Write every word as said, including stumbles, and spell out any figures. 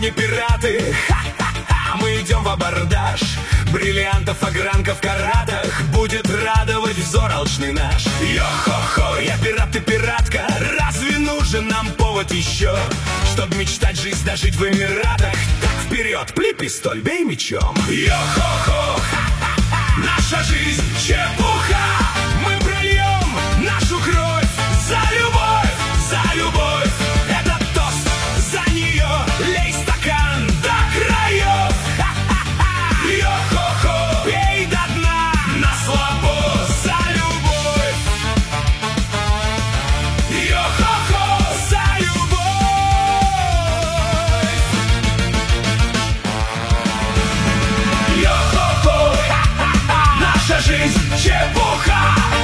сегодня пираты. Ха-ха-ха, мы идем в абордаж. Бриллиантов, огранков, каратах будет радовать взор алчный наш. Йо-хо-хо, я пират, ты пиратка. Разве нужен нам повод еще, чтоб мечтать жизнь дожить в Эмиратах? Так вперед, пли пистоль, бей мечом. Йо-хо-хо, ха-ха-ха, наша жизнь чепуха. Мы прольем нашу кровь за любовь, за любовь. Это тост за нее, лей стакан до краев. Ха-ха-ха, йо-хо-хо, пей до дна на слабо за любовь. Йо-хо-хо, за любовь. Йо-хо-хо, ха-ха-ха, наша жизнь чепуха.